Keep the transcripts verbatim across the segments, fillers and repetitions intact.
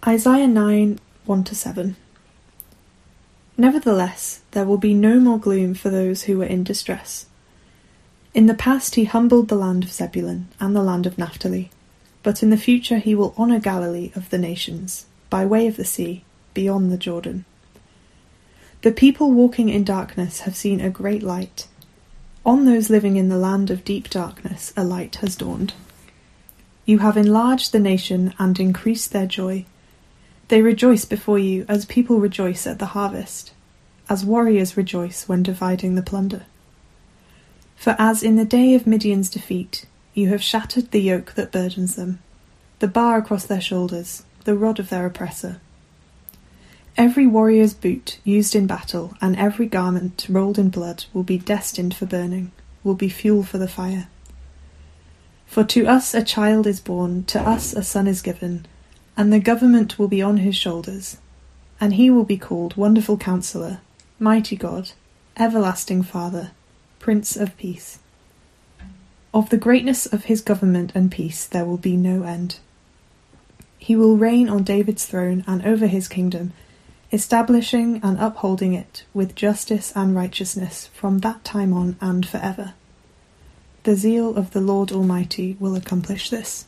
Isaiah nine, one to seven. Nevertheless, there will be no more gloom for those who were in distress. In the past he humbled the land of Zebulun and the land of Naphtali, but in the future he will honour Galilee of the nations, by way of the sea, beyond the Jordan. The people walking in darkness have seen a great light. On those living in the land of deep darkness a light has dawned. You have enlarged the nation and increased their joy. They rejoice before you as people rejoice at the harvest, as warriors rejoice when dividing the plunder. For as in the day of Midian's defeat, you have shattered the yoke that burdens them, the bar across their shoulders, the rod of their oppressor. Every warrior's boot used in battle and every garment rolled in blood will be destined for burning, will be fuel for the fire. For to us a child is born, to us a son is given, and the government will be on his shoulders, and he will be called Wonderful Counselor, Mighty God, Everlasting Father, Prince of Peace. Of the greatness of his government and peace there will be no end. He will reign on David's throne and over his kingdom, establishing and upholding it with justice and righteousness from that time on and forever. The zeal of the Lord Almighty will accomplish this.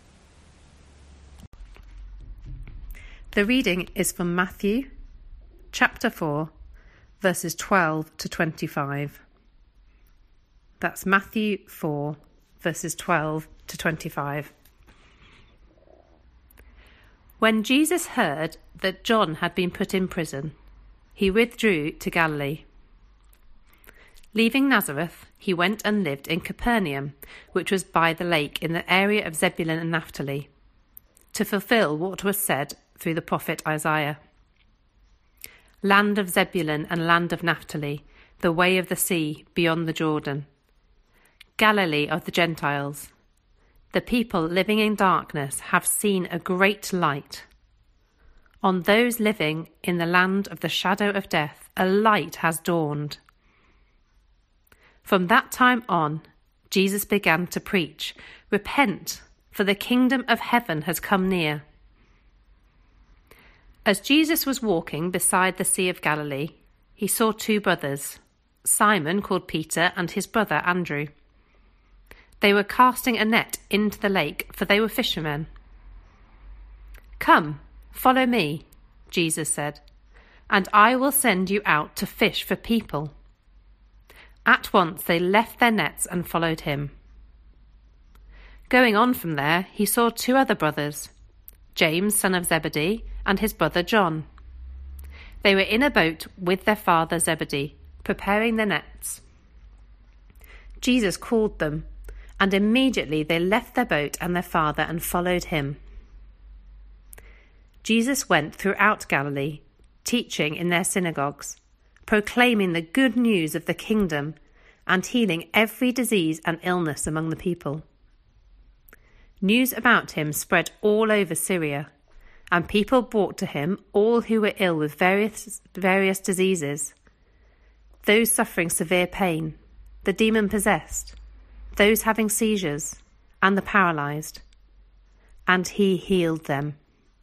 The reading is from Matthew, chapter four, verses twelve to twenty-five. That's Matthew four, verses twelve to twenty-five. When Jesus heard that John had been put in prison, he withdrew to Galilee. Leaving Nazareth, he went and lived in Capernaum, which was by the lake in the area of Zebulun and Naphtali, to fulfill what was said through the prophet Isaiah. Land of Zebulun and land of Naphtali, the way of the sea beyond the Jordan. Galilee of the Gentiles. The people living in darkness have seen a great light. On those living in the land of the shadow of death, a light has dawned. From that time on, Jesus began to preach, "Repent, for the kingdom of heaven has come near." As Jesus was walking beside the Sea of Galilee, he saw two brothers, Simon called Peter and his brother Andrew. They were casting a net into the lake, for they were fishermen. "Come, follow me," Jesus said, "and I will send you out to fish for people." At once they left their nets and followed him. Going on from there, he saw two other brothers, James, son of Zebedee, and his brother John. They were in a boat with their father Zebedee, preparing their nets. Jesus called them, and immediately they left their boat and their father and followed him. Jesus went throughout Galilee, teaching in their synagogues, proclaiming the good news of the kingdom and healing every disease and illness among the people. News about him spread all over Syria, and people brought to him all who were ill with various, various diseases, those suffering severe pain, the demon-possessed, those having seizures, and the paralysed, and he healed them.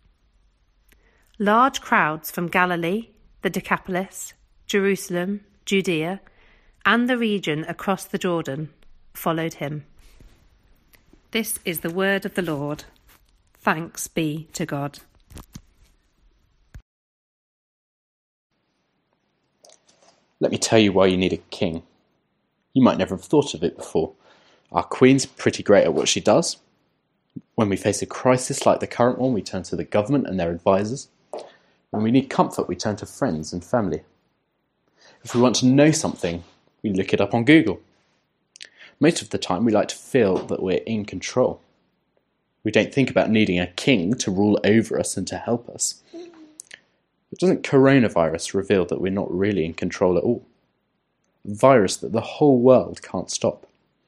Large crowds from Galilee, the Decapolis, Jerusalem, Judea, and the region across the Jordan followed him. This is the word of the Lord. Thanks be to God. Let me tell you why you need a king. You might never have thought of it before. Our Queen's pretty great at what she does. When we face a crisis like the current one, we turn to the government and their advisors. When we need comfort, we turn to friends and family. If we want to know something, we look it up on Google. Most of the time, we like to feel that we're in control. We don't think about needing a king to rule over us and to help us. But doesn't coronavirus reveal that we're not really in control at all? A virus that the whole world can't stop.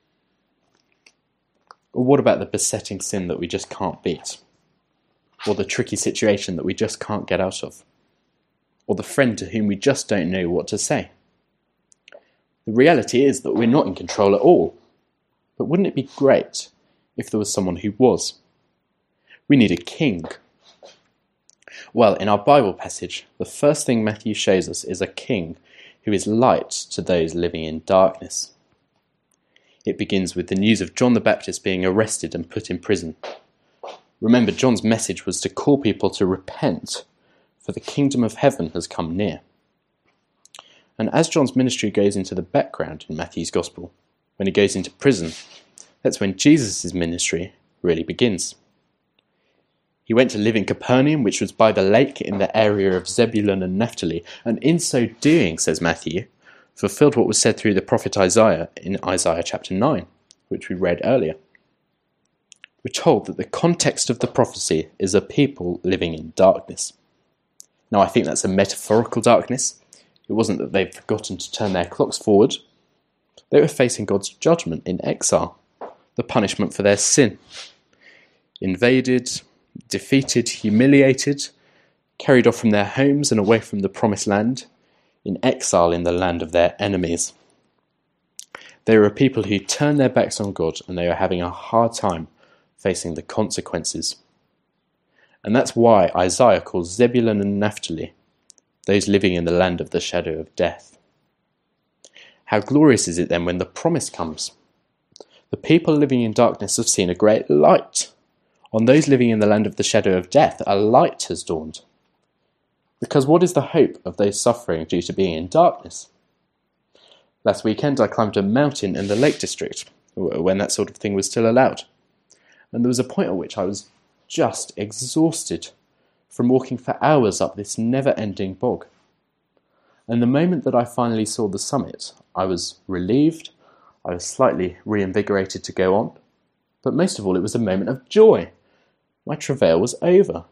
Or what about the besetting sin that we just can't beat? Or the tricky situation that we just can't get out of? Or the friend to whom we just don't know what to say? The reality is that we're not in control at all. But wouldn't it be great if there was someone who was? We need a king. Well, in our Bible passage, the first thing Matthew shows us is a king who is light to those living in darkness. It begins with the news of John the Baptist being arrested and put in prison. Remember, John's message was to call people to repent, for the kingdom of heaven has come near. And as John's ministry goes into the background in Matthew's Gospel, when he goes into prison, that's when Jesus' ministry really begins. He went to live in Capernaum, which was by the lake in the area of Zebulun and Naphtali, and in so doing, says Matthew, fulfilled what was said through the prophet Isaiah in Isaiah chapter nine, which we read earlier. We're told that the context of the prophecy is a people living in darkness. Now, I think that's a metaphorical darkness. It wasn't that they'd forgotten to turn their clocks forward. They were facing God's judgment in exile, the punishment for their sin. Invaded, defeated, humiliated, carried off from their homes and away from the promised land, in exile in the land of their enemies. They were a people who turned their backs on God, and they were having a hard time facing the consequences. And that's why Isaiah calls Zebulun and Naphtali those living in the land of the shadow of death. How glorious is it then when the promise comes? The people living in darkness have seen a great light. On those living in the land of the shadow of death, a light has dawned. Because what is the hope of those suffering due to being in darkness? Last weekend I climbed a mountain in the Lake District, when that sort of thing was still allowed. And there was a point at which I was just exhausted from walking for hours up this never-ending bog. And the moment that I finally saw the summit, I was relieved, I was slightly reinvigorated to go on, but most of all it was a moment of joy. My travail was over.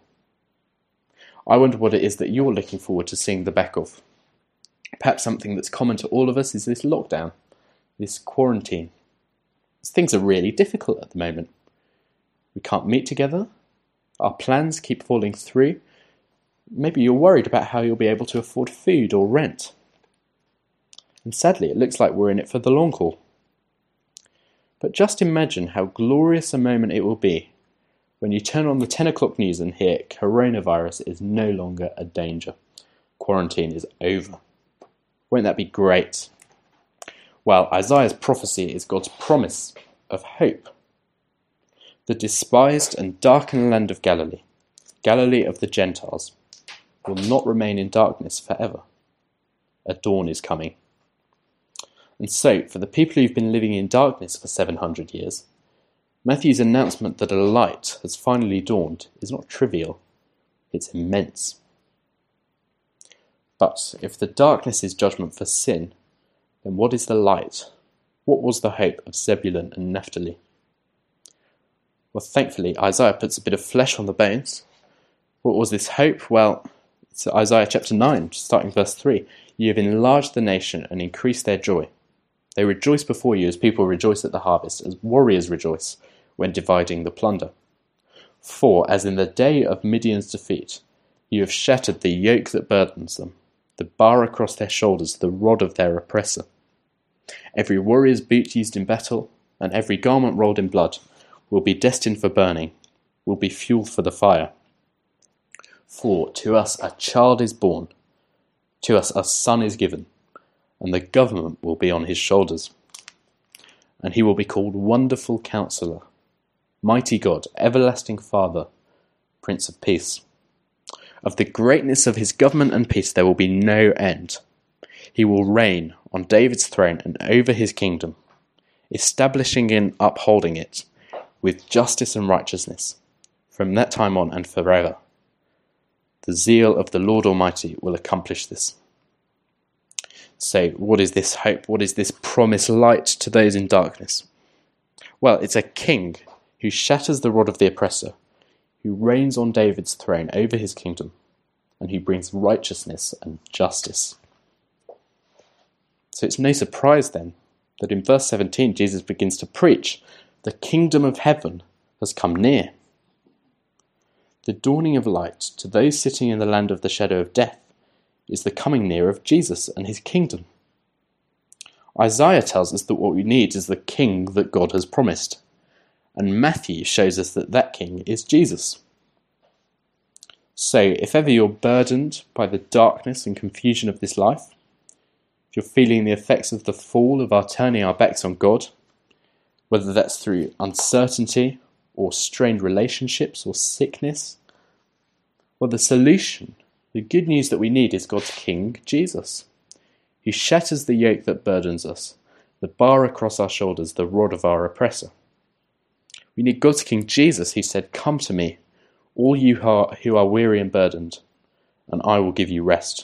I wonder what it is that you're looking forward to seeing the back of. Perhaps something that's common to all of us is this lockdown, this quarantine. Things are really difficult at the moment. We can't meet together. Our plans keep falling through. Maybe you're worried about how you'll be able to afford food or rent. And sadly, it looks like we're in it for the long haul. But just imagine how glorious a moment it will be when you turn on the ten o'clock news and hear coronavirus is no longer a danger. Quarantine is over. Won't that be great? Well, Isaiah's prophecy is God's promise of hope. The despised and darkened land of Galilee, Galilee of the Gentiles, will not remain in darkness forever. A dawn is coming. And so, for the people who've been living in darkness for seven hundred years, Matthew's announcement that a light has finally dawned is not trivial, it's immense. But if the darkness is judgment for sin, then what is the light? What was the hope of Zebulun and Naphtali? Well, thankfully, Isaiah puts a bit of flesh on the bones. What was this hope? Well, it's Isaiah chapter nine, starting verse three. You have enlarged the nation and increased their joy. They rejoice before you as people rejoice at the harvest, as warriors rejoice when dividing the plunder. For, as in the day of Midian's defeat, you have shattered the yoke that burdens them, the bar across their shoulders, the rod of their oppressor. Every warrior's boot used in battle, and every garment rolled in blood, will be destined for burning, will be fuel for the fire. For to us a child is born, to us a son is given, and the government will be on his shoulders. And he will be called Wonderful Counselor, Mighty God, Everlasting Father, Prince of Peace. Of the greatness of his government and peace there will be no end. He will reign on David's throne and over his kingdom, establishing and upholding it with justice and righteousness, from that time on and forever. The zeal of the Lord Almighty will accomplish this. So, what is this hope? What is this promised light to those in darkness? Well, it's a king who shatters the rod of the oppressor, who reigns on David's throne over his kingdom, and who brings righteousness and justice. So it's no surprise then that in verse seventeen Jesus begins to preach, the kingdom of heaven has come near. The dawning of light to those sitting in the land of the shadow of death is the coming near of Jesus and his kingdom. Isaiah tells us that what we need is the king that God has promised, and Matthew shows us that that king is Jesus. So, if ever you're burdened by the darkness and confusion of this life, if you're feeling the effects of the fall of our turning our backs on God, whether that's through uncertainty or strained relationships or sickness, well, the solution, the good news that we need is God's King, Jesus, who shatters the yoke that burdens us, the bar across our shoulders, the rod of our oppressor. We need God's King Jesus, who said, "Come to me, all you who are weary and burdened, and I will give you rest."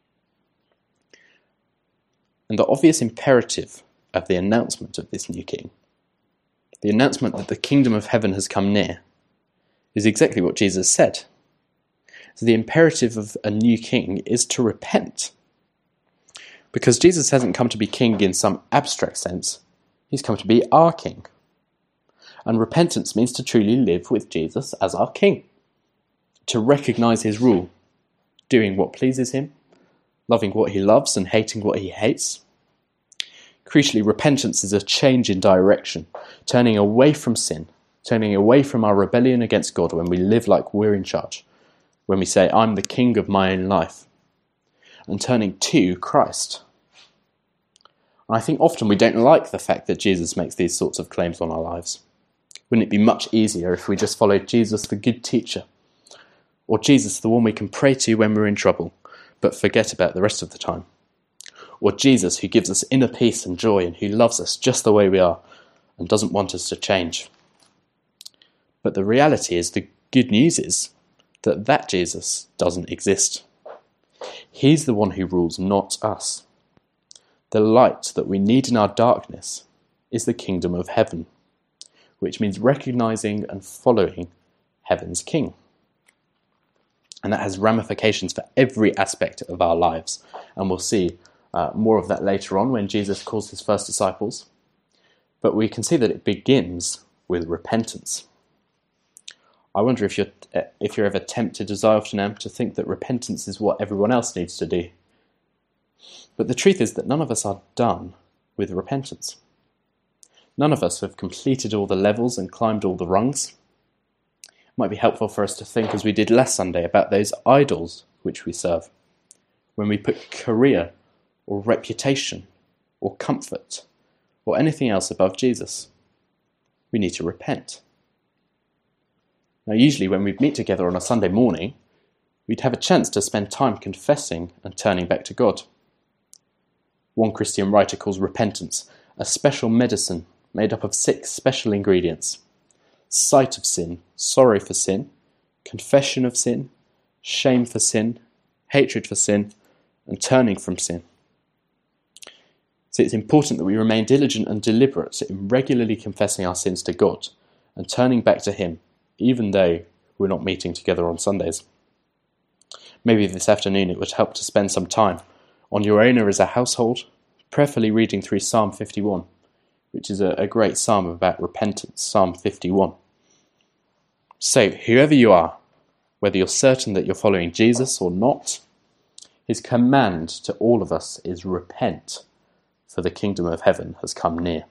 And the obvious imperative of the announcement of this new king, the announcement that the kingdom of heaven has come near, is exactly what Jesus said. So the imperative of a new king is to repent. Because Jesus hasn't come to be king in some abstract sense, he's come to be our king. And repentance means to truly live with Jesus as our king, to recognise his rule, doing what pleases him, loving what he loves and hating what he hates. Crucially, repentance is a change in direction, turning away from sin, turning away from our rebellion against God when we live like we're in charge, when we say, "I'm the king of my own life," and turning to Christ. And I think often we don't like the fact that Jesus makes these sorts of claims on our lives. Wouldn't it be much easier if we just followed Jesus, the good teacher, or Jesus, the one we can pray to when we're in trouble, but forget about the rest of the time? Or Jesus, who gives us inner peace and joy and who loves us just the way we are and doesn't want us to change? But the reality is, the good news is that that Jesus doesn't exist. He's the one who rules, not us. The light that we need in our darkness is the kingdom of heaven, which means recognising and following heaven's king. And that has ramifications for every aspect of our lives. And we'll see uh, more of that later on when Jesus calls his first disciples. But we can see that it begins with repentance. I wonder if you're, if you're ever tempted, as I often am, to think that repentance is what everyone else needs to do. But the truth is that none of us are done with repentance. None of us have completed all the levels and climbed all the rungs. It might be helpful for us to think, as we did last Sunday, about those idols which we serve. When we put career or reputation or comfort or anything else above Jesus, we need to repent. Now, usually when we meet together on a Sunday morning, we'd have a chance to spend time confessing and turning back to God. One Christian writer calls repentance a special medicine made up of six special ingredients: sight of sin, sorrow for sin, confession of sin, shame for sin, hatred for sin, and turning from sin. So it's important that we remain diligent and deliberate in regularly confessing our sins to God and turning back to him, even though we're not meeting together on Sundays. Maybe this afternoon it would help to spend some time on your own or as a household, prayerfully reading through Psalm fifty-one, which is a, a great psalm about repentance, Psalm fifty-one. So, whoever you are, whether you're certain that you're following Jesus or not, his command to all of us is repent, for the kingdom of heaven has come near.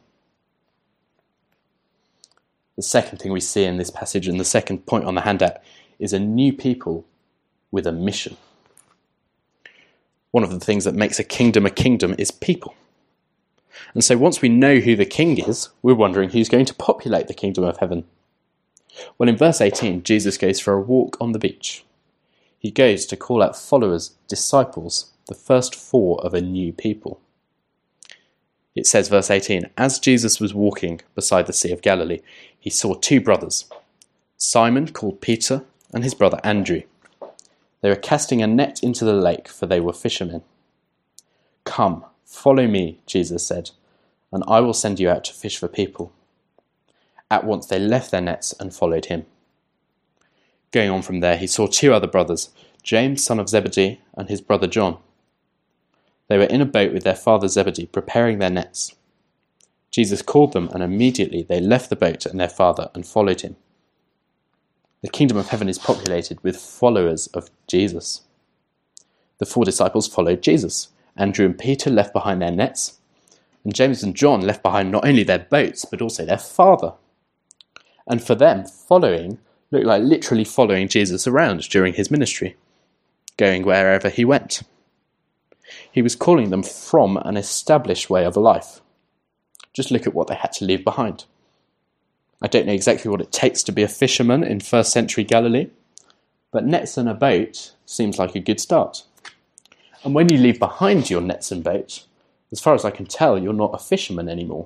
The second thing we see in this passage, and the second point on the handout, is a new people with a mission. One of the things that makes a kingdom a kingdom is people. And so once we know who the king is, we're wondering who's going to populate the kingdom of heaven. Well, in verse eighteen, Jesus goes for a walk on the beach. He goes to call out followers, disciples, the first four of a new people. It says, verse eighteen, as Jesus was walking beside the Sea of Galilee, he saw two brothers, Simon, called Peter, and his brother Andrew. They were casting a net into the lake, for they were fishermen. Come, follow me, Jesus said, and I will send you out to fish for people. At once they left their nets and followed him. Going on from there, he saw two other brothers, James, son of Zebedee, and his brother John. They were in a boat with their father Zebedee, preparing their nets. Jesus called them, and immediately they left the boat and their father and followed him. The kingdom of heaven is populated with followers of Jesus. The four disciples followed Jesus. Andrew and Peter left behind their nets, and James and John left behind not only their boats, but also their father. And for them, following looked like literally following Jesus around during his ministry, going wherever he went. He was calling them from an established way of life. Just look at what they had to leave behind. I don't know exactly what it takes to be a fisherman in first century Galilee, but nets and a boat seems like a good start. And when you leave behind your nets and boat, as far as I can tell, you're not a fisherman anymore.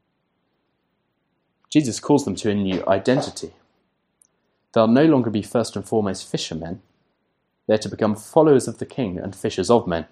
Jesus calls them to a new identity. They'll no longer be first and foremost fishermen. They're to become followers of the King and fishers of men.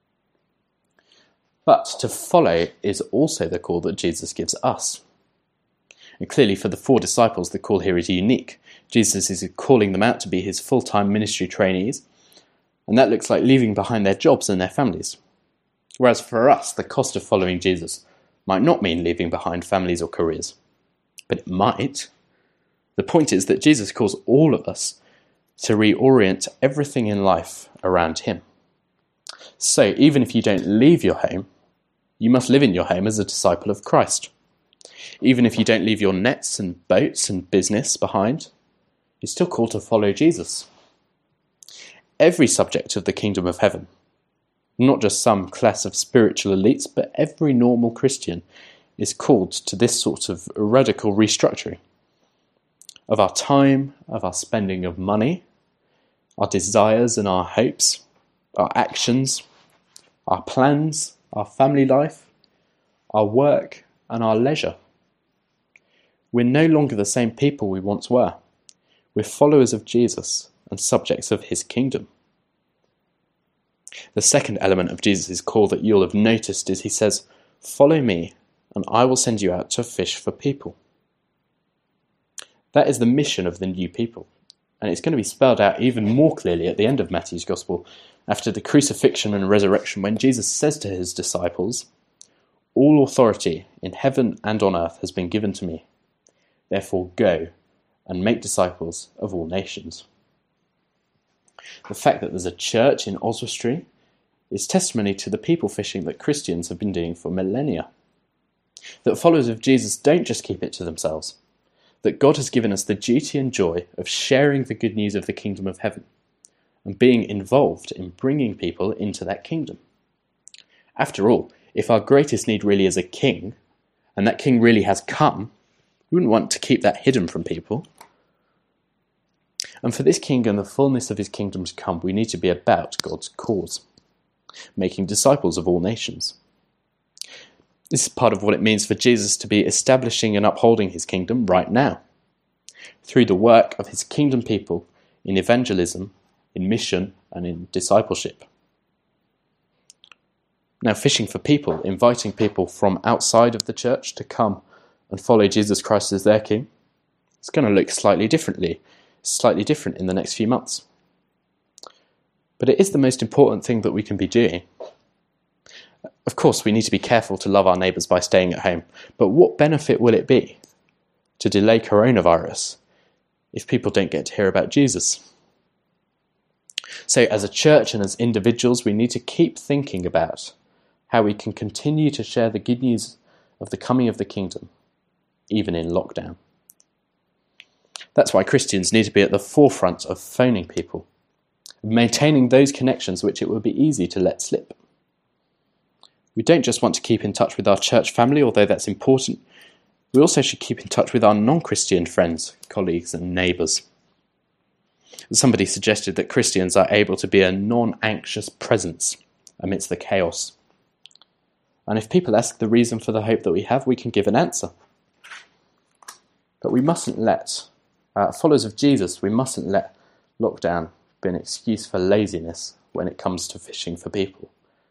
But to follow is also the call that Jesus gives us. And clearly for the four disciples, the call here is unique. Jesus is calling them out to be his full-time ministry trainees, and that looks like leaving behind their jobs and their families. Whereas for us, the cost of following Jesus might not mean leaving behind families or careers, but it might. The point is that Jesus calls all of us to reorient everything in life around him. So even if you don't leave your home, you must live in your home as a disciple of Christ. Even if you don't leave your nets and boats and business behind, you're still called to follow Jesus. Every subject of the kingdom of heaven, not just some class of spiritual elites, but every normal Christian is called to this sort of radical restructuring of our time, of our spending of money, our desires and our hopes, our actions, our plans, our family life, our work and our leisure. We're no longer the same people we once were. We're followers of Jesus and subjects of his kingdom. The second element of Jesus' call that you'll have noticed is he says, "Follow me, and I will send you out to fish for people." That is the mission of the new people, and it's going to be spelled out even more clearly at the end of Matthew's Gospel, after the crucifixion and resurrection, when Jesus says to his disciples, "All authority in heaven and on earth has been given to me. Therefore go and make disciples of all nations." The fact that there's a church in Oswestry is testimony to the people fishing that Christians have been doing for millennia. That followers of Jesus don't just keep it to themselves. That God has given us the duty and joy of sharing the good news of the kingdom of heaven and being involved in bringing people into that kingdom. After all, if our greatest need really is a king, and that king really has come, we wouldn't want to keep that hidden from people. And for this king and the fullness of his kingdom to come, we need to be about God's cause, making disciples of all nations. This is part of what it means for Jesus to be establishing and upholding his kingdom right now, through the work of his kingdom people in evangelism, in mission, and in discipleship. Now, fishing for people, inviting people from outside of the church to come and follow Jesus Christ as their king, it's going to look slightly differently, slightly different in the next few months. But it is the most important thing that we can be doing. Of course, we need to be careful to love our neighbours by staying at home, but what benefit will it be to delay coronavirus if people don't get to hear about Jesus? So as a church and as individuals, we need to keep thinking about how we can continue to share the good news of the coming of the kingdom, even in lockdown. That's why Christians need to be at the forefront of phoning people, maintaining those connections which it would be easy to let slip. We don't just want to keep in touch with our church family, although that's important. We also should keep in touch with our non-Christian friends, colleagues and neighbours. Somebody suggested that Christians are able to be a non-anxious presence amidst the chaos. And if people ask the reason for the hope that we have, we can give an answer. But we mustn't let, uh, followers of Jesus, we mustn't let lockdown be an excuse for laziness when it comes to fishing for people.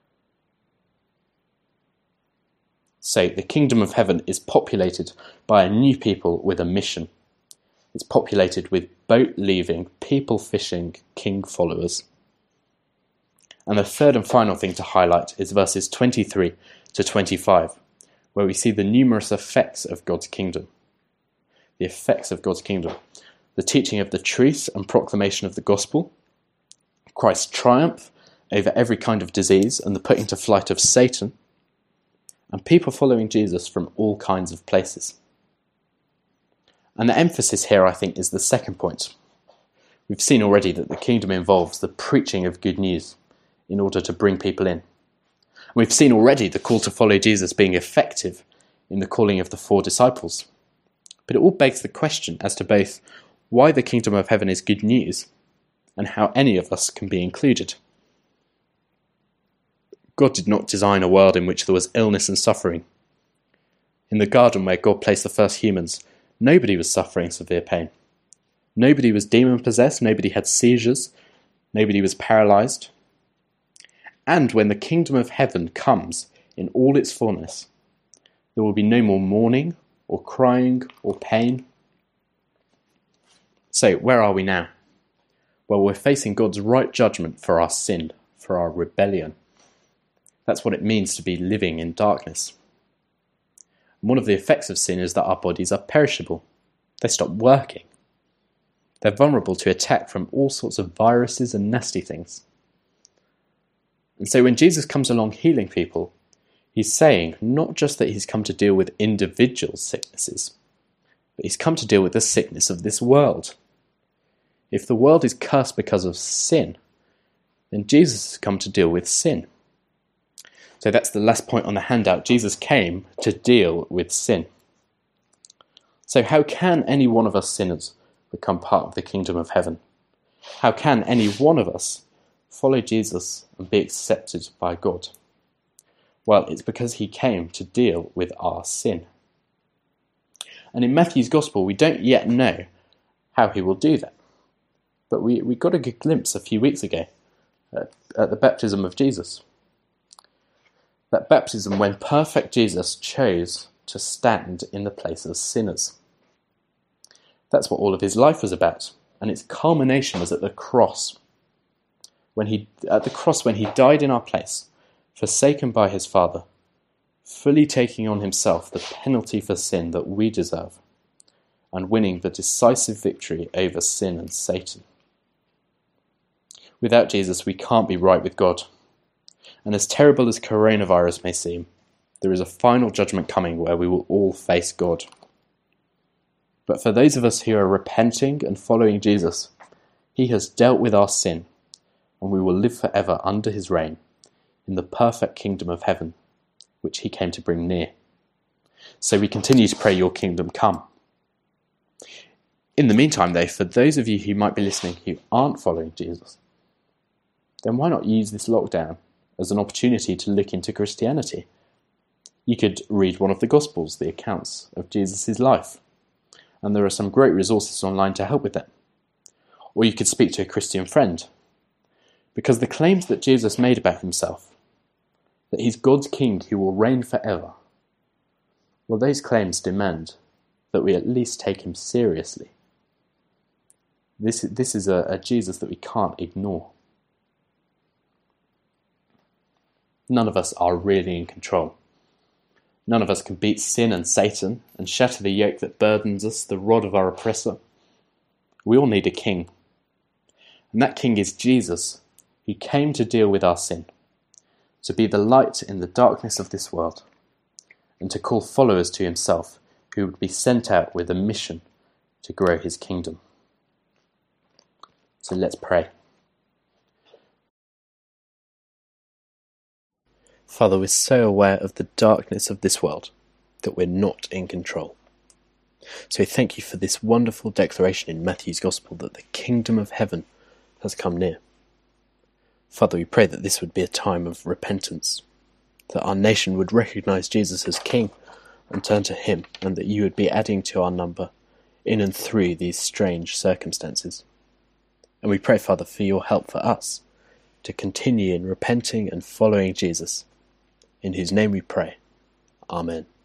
So the kingdom of heaven is populated by a new people with a mission. It's populated with boat-leaving, people-fishing king followers. And the third and final thing to highlight is verses twenty-three to twenty-five, where we see the numerous effects of God's kingdom. The effects of God's kingdom. The teaching of the truth and proclamation of the gospel, Christ's triumph over every kind of disease and the putting to flight of Satan, and people following Jesus from all kinds of places. And the emphasis here, I think, is the second point. We've seen already that the kingdom involves the preaching of good news in order to bring people in. We've seen already the call to follow Jesus being effective in the calling of the four disciples. But it all begs the question as to both why the kingdom of heaven is good news and how any of us can be included. God did not design a world in which there was illness and suffering. In the garden where God placed the first humans, nobody was suffering severe pain. Nobody was demon-possessed, nobody had seizures, nobody was paralysed. And when the kingdom of heaven comes in all its fullness, there will be no more mourning or crying or pain. So, where are we now? Well, we're facing God's right judgment for our sin, for our rebellion. That's what it means to be living in darkness. And one of the effects of sin is that our bodies are perishable. They stop working. They're vulnerable to attack from all sorts of viruses and nasty things. And so when Jesus comes along healing people, he's saying not just that he's come to deal with individual sicknesses, but he's come to deal with the sickness of this world. If the world is cursed because of sin, then Jesus has come to deal with sin. So that's the last point on the handout. Jesus came to deal with sin. So how can any one of us sinners become part of the kingdom of heaven? How can any one of us follow Jesus and be accepted by God? Well, it's because he came to deal with our sin. And in Matthew's Gospel, we don't yet know how he will do that. But we, we got a good glimpse a few weeks ago at, at the baptism of Jesus. That baptism when perfect Jesus chose to stand in the place of sinners. That's what all of his life was about. And its culmination was at the cross. When he, at the cross when he died in our place, forsaken by his Father, fully taking on himself the penalty for sin that we deserve, and winning the decisive victory over sin and Satan. Without Jesus, we can't be right with God. And as terrible as coronavirus may seem, there is a final judgment coming where we will all face God. But for those of us who are repenting and following Jesus, he has dealt with our sin, and we will live forever under his reign in the perfect kingdom of heaven, which he came to bring near. So we continue to pray, your kingdom come. In the meantime, though, for those of you who might be listening who aren't following Jesus, then why not use this lockdown as an opportunity to look into Christianity? You could read one of the Gospels, the accounts of Jesus' life, and there are some great resources online to help with that. Or you could speak to a Christian friend, because the claims that Jesus made about himself, that he's God's king who will reign forever, well, those claims demand that we at least take him seriously. This, this is a, a Jesus that we can't ignore. None of us are really in control. None of us can beat sin and Satan and shatter the yoke that burdens us, the rod of our oppressor. We all need a king. And that king is Jesus, who came to deal with our sin, to be the light in the darkness of this world, and to call followers to himself who would be sent out with a mission to grow his kingdom. So let's pray. Father, we're so aware of the darkness of this world that we're not in control. So thank you for this wonderful declaration in Matthew's Gospel that the kingdom of heaven has come near. Father, we pray that this would be a time of repentance, that our nation would recognise Jesus as King and turn to him, and that you would be adding to our number in and through these strange circumstances. And we pray, Father, for your help for us to continue in repenting and following Jesus, in whose name we pray. Amen.